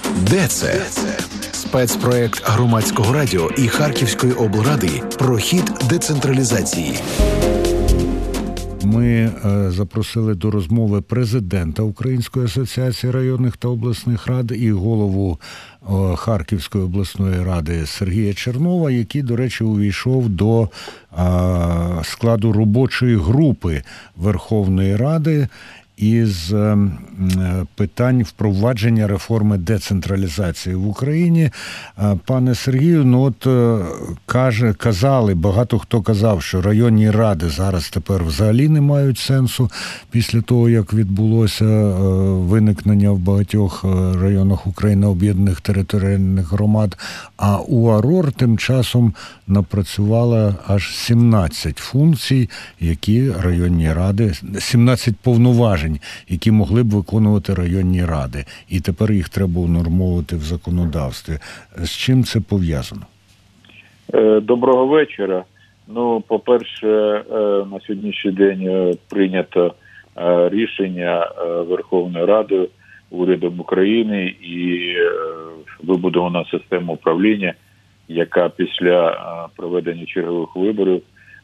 Де це? Спецпроект Громадського радіо і Харківської облради про хід децентралізації. Ми запросили до розмови президента Української асоціації районних та обласних рад і голову Харківської обласної ради Сергія Чернова, який, до речі, увійшов до складу робочої групи Верховної Ради із питань впровадження реформи децентралізації в Україні. Пане Сергію, казали, багато хто казав, що районні ради зараз тепер взагалі не мають сенсу після того, як відбулося виникнення в багатьох районах України об'єднаних територіальних громад, а УАРОР тим часом напрацювала аж 17 функцій, які районні ради, 17 повноважень, які могли б виконувати районні ради. І тепер їх треба унормовувати в законодавстві. З чим це пов'язано? Доброго вечора. По-перше, на сьогоднішній день прийнято рішення Верховною Радою, урядом України і вибудована система управління, яка після проведення чергових виборів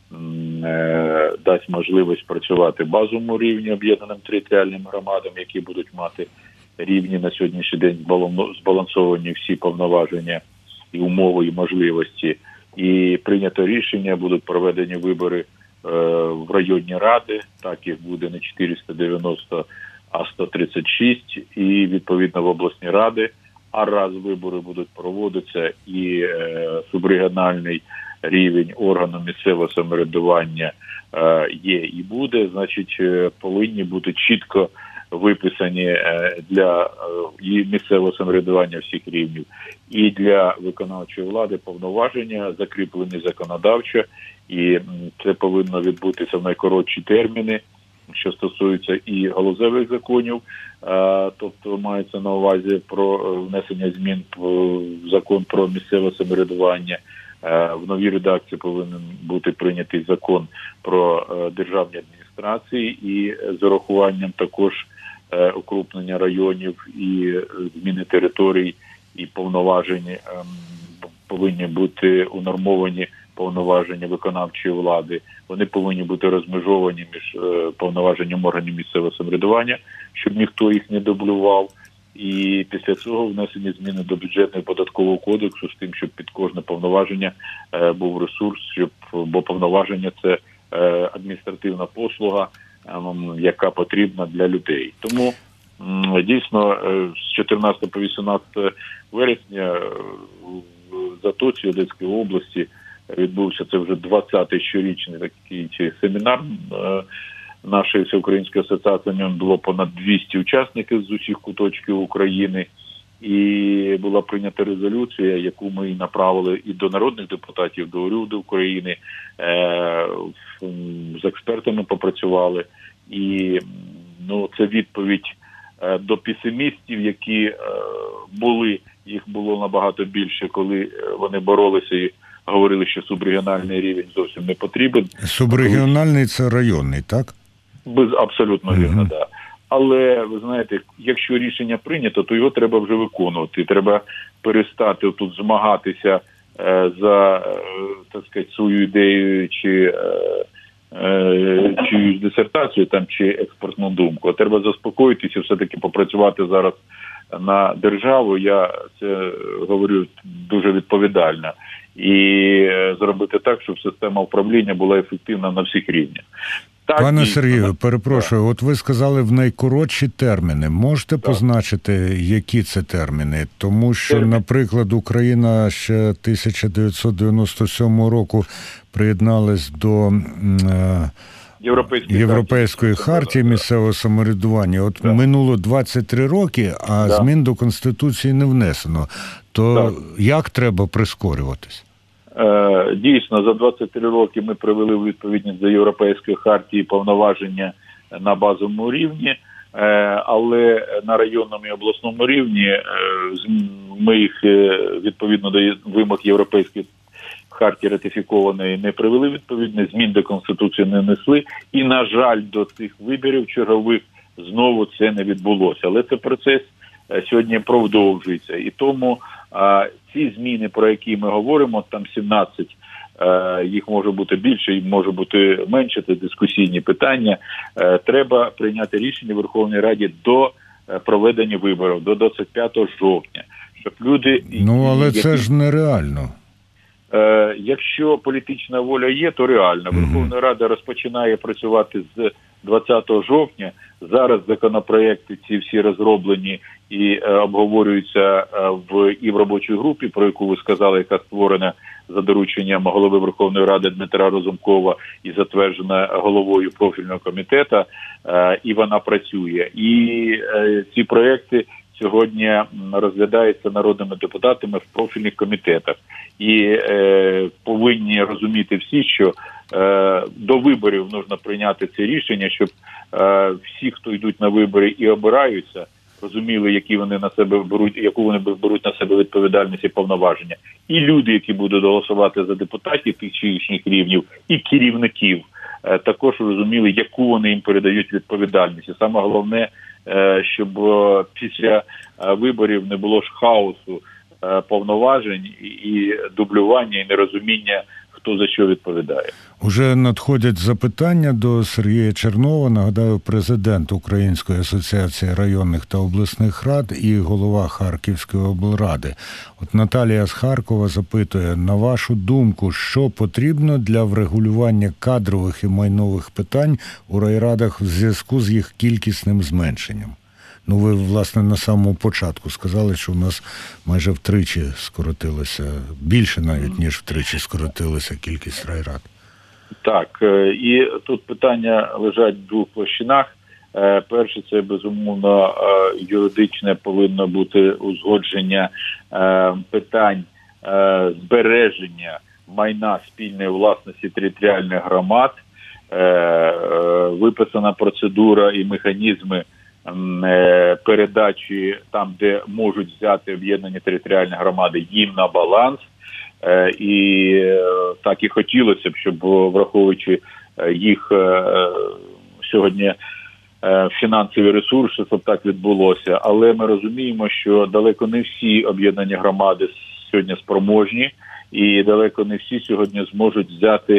дасть можливість працювати базовому рівні об'єднаним територіальним громадам, які будуть мати рівні на сьогоднішній день збалансовані всі повноваження і умови, і можливості. І прийнято рішення, будуть проведені вибори в районні ради, так їх буде не 490, а 136, і відповідно в обласні ради. А раз вибори будуть проводитися і субрегіональний рівень органу місцевого самоврядування є і буде, значить повинні бути чітко виписані для місцевого самоврядування всіх рівнів і для виконавчої влади повноваження, закріплені законодавчо, і це повинно відбутися в найкоротші терміни, що стосується і галузевих законів, тобто мається на увазі про внесення змін в закон про місцеве самоврядування. В новій редакції повинен бути прийнятий закон про державні адміністрації і з урахуванням також укрупнення районів і зміни територій і повноважень повинні бути унормовані повноваження виконавчої влади. Вони повинні бути розмежовані між повноваженням органів місцевого самоврядування, щоб ніхто їх не дублював. І після цього внесені зміни до бюджетного і податкового кодексу з тим, щоб під кожне повноваження був ресурс, бо повноваження – це адміністративна послуга, яка потрібна для людей. Тому дійсно з 14 по 18 вересня в Затоці Одеської області відбувся це вже 20-й щорічний такий семінар нашої Всеукраїнської асоціації. В ньому було понад 200 учасників з усіх куточків України. І була прийнята резолюція, яку ми направили і до народних депутатів, до уряду України, з експертами попрацювали. І це відповідь до песимістів, які були, їх було набагато більше, коли вони боролися і говорили, що субрегіональний рівень зовсім не потрібен. Субрегіональний – це районний, так? Абсолютно вірно, так. Але, ви знаєте, якщо рішення прийнято, то його треба вже виконувати. Треба перестати тут змагатися за, так сказати, свою ідею чи дисертацію чи експертну думку. Треба заспокоїтися, все-таки попрацювати зараз на державу. Я це говорю дуже відповідально. І зробити так, щоб система управління була ефективна на всіх рівнях. Так, пане Сергію, перепрошую, от ви сказали в найкоротші терміни. Можете позначити, які це терміни? Тому що, наприклад, Україна ще 1997 року приєдналась до Європейської хартії місцевого самоврядування. От минуло 23 роки, а змін до Конституції не внесено. То як треба прискорюватись? Дійсно, за 23 роки ми привели у відповідність до Європейської хартії повноваження на базовому рівні, але на районному і обласному рівні ми їх відповідно до вимог Європейської хартії ратифікованої не привели відповідно, змін до Конституції не внесли. І, на жаль, до цих виборів чергових знову це не відбулося. Але це процес сьогодні продовжується. І тому ці зміни, про які ми говоримо, там 17, їх може бути більше, їх може бути менше, це дискусійні питання. Треба прийняти рішення в Верховній Раді до проведення виборів, до 25 жовтня. Щоб люди... Але це ж нереально. Якщо політична воля є, то реально. Верховна Рада розпочинає працювати з 20 жовтня. Зараз законопроекти ці всі розроблені і обговорюються і в робочій групі, про яку ви сказали, яка створена за дорученням голови Верховної Ради Дмитра Разумкова і затверджена головою профільного комітету, і вона працює. І ці проекти сьогодні розглядаються народними депутатами в профільних комітетах. І повинні розуміти всі, що до виборів потрібно прийняти це рішення, щоб всі, хто йдуть на вибори і обираються, розуміли, які вони на себе беруть, яку вони беруть на себе відповідальність і повноваження. І люди, які будуть голосувати за депутатів тих чи інших рівнів, і керівників, також розуміли, яку вони їм передають відповідальність. І саме головне, щоб після виборів не було ж хаосу повноважень і дублювання, і нерозуміння, хто за що відповідає. Уже надходять запитання до Сергія Чернова. Нагадаю, президент Української асоціації районних та обласних рад і голова Харківської облради. От Наталія з Харкова запитує, на вашу думку, що потрібно для врегулювання кадрових і майнових питань у райрадах в зв'язку з їх кількісним зменшенням? Ви, власне, на самому початку сказали, що у нас майже втричі скоротилося, більше навіть, ніж втричі скоротилася кількість райрад. Так, і тут питання лежать в двох площинах. Перше, це, безумовно, юридичне повинно бути узгодження питань збереження майна спільної власності територіальних громад, виписана процедура і механізми передачі там, де можуть взяти об'єднані територіальні громади, їм на баланс. І так і хотілося б, щоб, враховуючи їх сьогодні фінансові ресурси, щоб так відбулося. Але ми розуміємо, що далеко не всі об'єднані громади сьогодні спроможні, і далеко не всі сьогодні зможуть взяти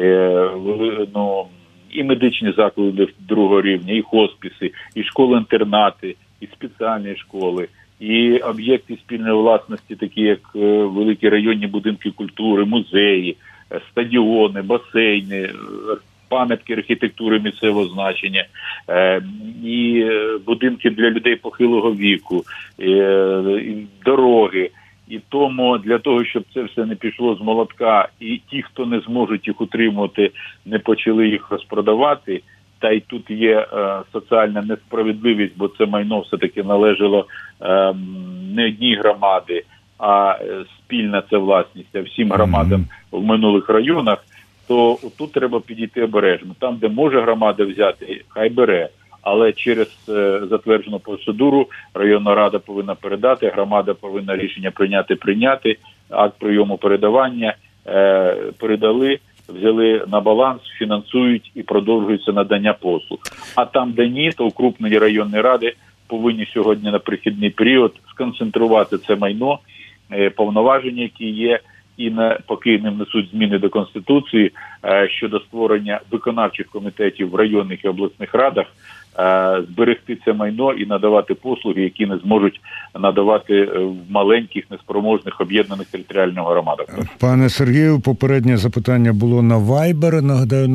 і медичні заклади другого рівня, і хосписи, і школи-інтернати, і спеціальні школи, і об'єкти спільної власності, такі як великі районні будинки культури, музеї, стадіони, басейни, пам'ятки архітектури місцевого значення, і будинки для людей похилого віку, і дороги. І тому для того, щоб це все не пішло з молотка, і ті, хто не зможуть їх утримувати, не почали їх розпродавати, та й тут є соціальна несправедливість, бо це майно все-таки належало не одній громаді, а спільна це власність, а всім громадам в минулих районах, то тут треба підійти обережно. Там, де може громада взяти, хай бере. Але через затверджену процедуру районна рада повинна передати, громада повинна рішення прийняти, акт прийому передавання, передали, взяли на баланс, фінансують і продовжується надання послуг. А там, де ні, то укрупнені районні ради повинні сьогодні на перехідний період сконцентрувати це майно, повноваження, які є, і поки не внесуть зміни до Конституції щодо створення виконавчих комітетів в районних і обласних радах, зберегти це майно і надавати послуги, які не зможуть надавати в маленьких, неспроможних, об'єднаних територіальних громадах. Пане Сергію, попереднє запитання було на Viber, нагадаю,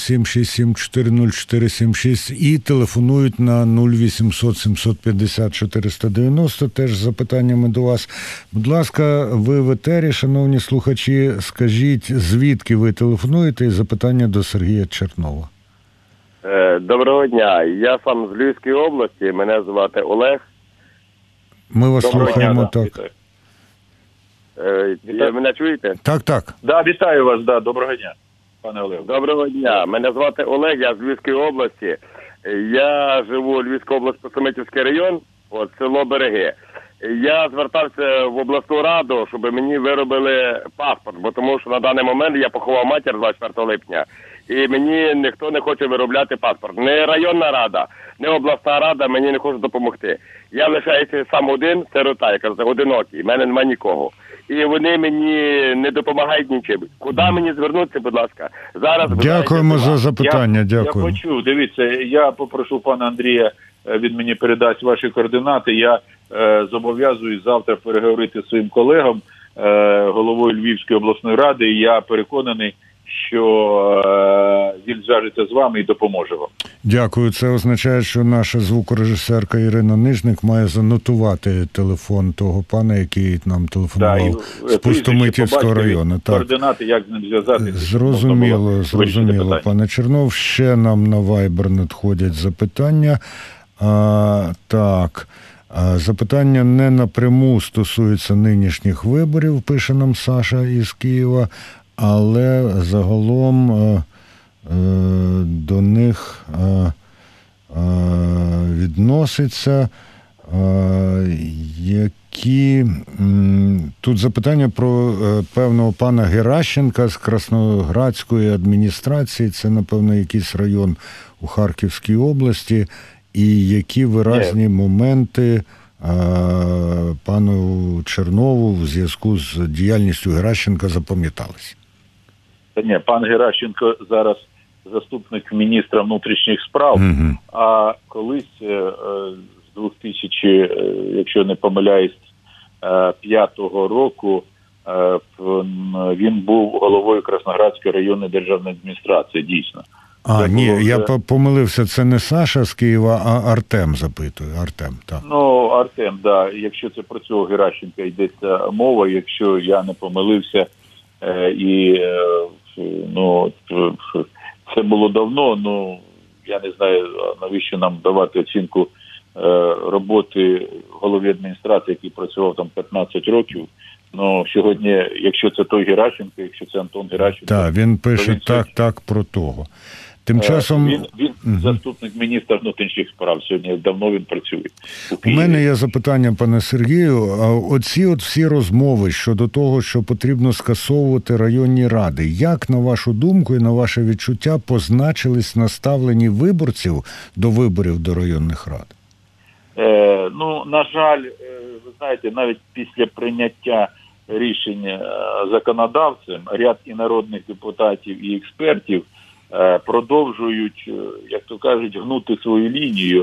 06767400476, і телефонують на 0800 750 490, теж з запитаннями до вас. Будь ласка, ви в етері, шановні слухачі, скажіть, звідки ви телефонуєте, і запитання до Сергія Чернова. Доброго дня. Я сам з Львівської області. Мене звати Олег. Ми вас Доброго слухаємо, дня, так. Вітаю. Мене чуєте? Так. Да, вітаю вас, да, доброго дня, пане Олег. Доброго дня. Мене звати Олег, я з Львівської області. Я живу у Львівській області, Посамитівський район, село Береги. Я звертався в обласну раду, щоб мені виробили паспорт, бо тому що на даний момент я поховав матір 24 липня. і мені ніхто не хоче виробляти паспорт. Не районна рада, не обласна рада мені не хоче допомогти. Я лишаюся сам один, сирота, я кажу, одинокий, в мене немає нікого. І вони мені не допомагають нічим. Куди мені звернутися, будь ласка? Зараз Дякуємо за запитання, дякую. Я почув, дивіться, я попрошу пана Андрія, він мені передасть ваші координати. Я зобов'язуюсь завтра переговорити з своїм колегом, головою Львівської обласної ради, і я переконаний, що він зв'яжеться з вами і допоможе вам. Дякую. Це означає, що наша звукорежисерка Ірина Нижник має занотувати телефон того пана, який нам телефонував з Пустомитівського району. Так. Координати, як з ним зв'язатися. Зрозуміло, пане Чернов. Ще нам на Viber надходять запитання. Запитання не напряму стосується нинішніх виборів, пише нам Саша із Києва, але загалом до них відноситься, які тут запитання про певного пана Геращенка з Красноградської адміністрації, це, напевно, якийсь район у Харківській області, і які виразні моменти пану Чернову в зв'язку з діяльністю Геращенка запам'яталися? Ні, пан Геращенко зараз заступник міністра внутрішніх справ, а колись з 2000, якщо не помиляюсь, 5-го року він був головою Красноградської районної державної адміністрації, дійсно. Я помилився, це не Саша з Києва, а Артем запитує. Артем, так. Артем, да. Якщо це про цього Геращенка йдеться мова, якщо я не помилився, це було давно, я не знаю, навіщо нам давати оцінку роботи голови адміністрації, який працював там 15 років. Сьогодні, якщо це той Геращенко, якщо це Антон Геращенко... Так, він пише так про того. Тим часом... Він заступник міністра внутрішніх справ. Сьогодні давно він працює. У мене є запитання, пане Сергію. Оці всі розмови щодо того, що потрібно скасовувати районні ради, як, на вашу думку і на ваше відчуття, позначились на ставленні виборців до виборів до районних рад? На жаль, ви знаєте, навіть після прийняття рішення законодавцем ряд і народних депутатів, і експертів продовжують, як то кажуть, гнути свою лінію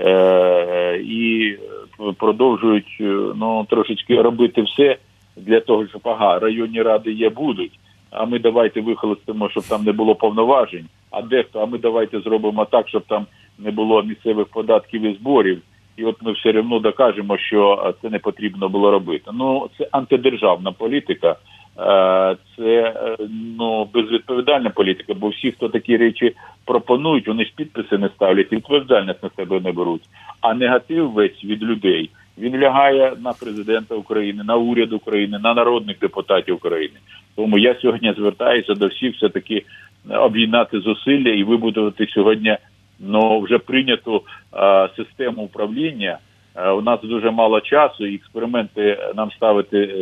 і продовжують трошечки робити все для того, щоб районні ради будуть, а ми давайте вихолостимо, щоб там не було повноважень, а ми давайте зробимо так, щоб там не було місцевих податків і зборів. І от ми все одно докажемо, що це не потрібно було робити. Це антидержавна політика, це безвідповідальна політика, бо всі, хто такі речі пропонують, вони ж підписи не ставлять, відповідальність на себе не беруть. А негатив весь від людей, він лягає на президента України, на уряд України, на народних депутатів України. Тому я сьогодні звертаюся до всіх все-таки об'єднати зусилля і вибудувати сьогодні вже прийняту систему управління. У нас дуже мало часу, і експерименти нам ставити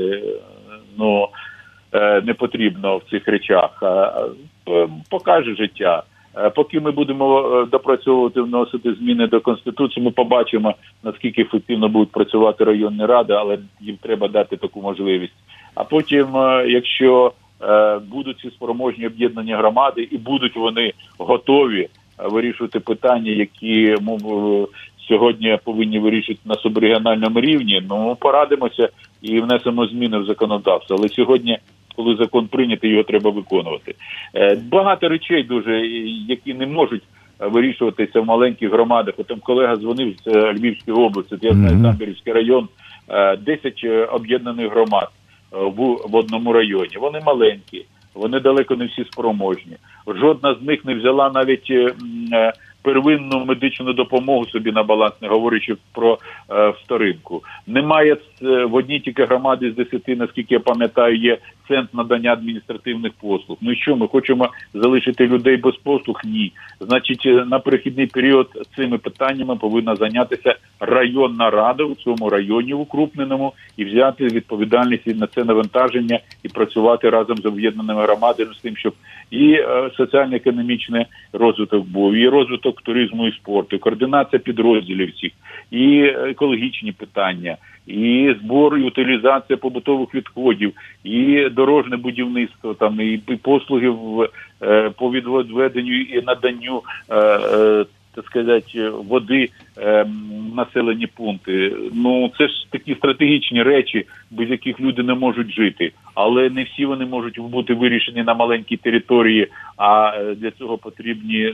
не потрібно в цих речах. Покаже життя. Поки ми будемо допрацьовувати, вносити зміни до Конституції, ми побачимо, наскільки ефективно будуть працювати районні ради, але їм треба дати таку можливість. А потім, якщо будуть ці спроможні об'єднані громади і будуть вони готові вирішувати питання, які сьогодні повинні вирішувати на субрегіональному рівні, порадимося і внесемо зміни в законодавство. Але сьогодні, коли закон прийнятий, його треба виконувати. Багато речей дуже, які не можуть вирішуватися в маленьких громадах. От там колега дзвонив з Львівської області, я знаю, Самбірський район, 10 об'єднаних громад в одному районі. Вони маленькі. Вони далеко не всі спроможні. Жодна з них не взяла навіть первинну медичну допомогу собі на баланс, не говорячи про вторинку. Немає в одній тільки громаді з 10, наскільки я пам'ятаю, є центр надання адміністративних послуг. Ну і що, ми хочемо залишити людей без послуг? Ні. Значить, на перехідний період цими питаннями повинна зайнятися районна рада у цьому районі укрупненому і взяти відповідальність на це навантаження і працювати разом з об'єднаними громадами з тим, щоб і соціально-економічний розвиток був, і розвиток туризму і спорту, і координація підрозділів всіх, і екологічні питання, і збор, і утилізація побутових відходів, і дорожне будівництво, там, і послуги по відведенню і наданню, так сказати, води населені пункти. Ну, це ж такі стратегічні речі, без яких люди не можуть жити. Але не всі вони можуть бути вирішені на маленькій території, а для цього потрібні,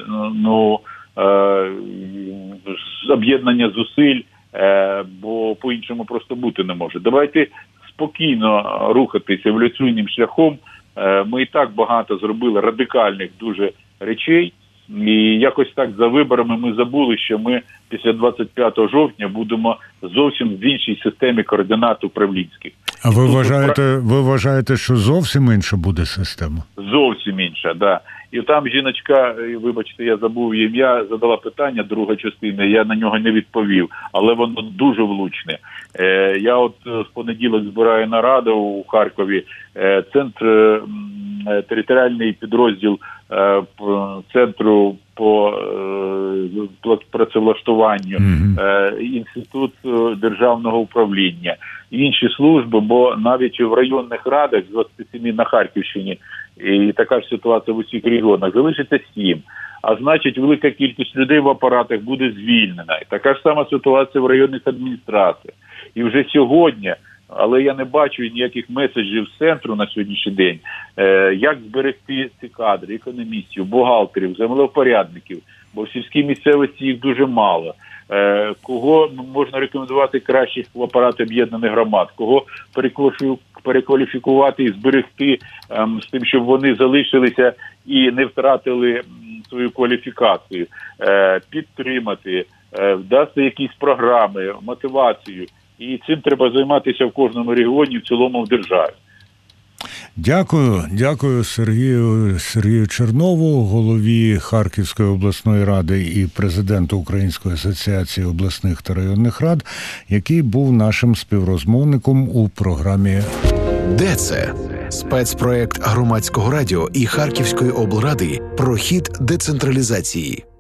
об'єднання зусиль, бо по-іншому просто бути не може. Давайте спокійно рухатися еволюційним шляхом. Ми і так багато зробили радикальних дуже речей. І якось так за виборами ми забули, що ми після 25 жовтня будемо зовсім в іншій системі координат управлінських. А ви вважаєте, що зовсім інша буде система? Зовсім інша, да. І там жіночка, вибачте, я забув її ім'я, задала питання, друга частина, я на нього не відповів, але воно дуже влучне. Я от в понеділок збираю нараду у Харкові, центр, територіальний підрозділ центру по працевлаштуванню, інститут державного управління, інші служби, бо навіть в районних радах з 27 на Харківщині, і така ж ситуація в усіх регіонах, залишиться 7. А значить, велика кількість людей в апаратах буде звільнена. І така ж сама ситуація в районних адміністраціях. І вже сьогодні, але я не бачу ніяких меседжів з центру на сьогоднішній день, як зберегти ці кадри, економістів, бухгалтерів, землевпорядників, бо в сільській місцевості їх дуже мало. Кого можна рекомендувати кращих в апарат об'єднаних громад, кого перекваліфікувати і зберегти з тим, щоб вони залишилися і не втратили свою кваліфікацію, підтримати, вдасти якісь програми, мотивацію. І цим треба займатися в кожному регіоні, в цілому в державі. Дякую Сергію Чернову, голові Харківської обласної ради і президенту Української асоціації обласних та районних рад, який був нашим співрозмовником у програмі «Де це?» Спецпроект Громадського радіо і Харківської облради про хід децентралізації.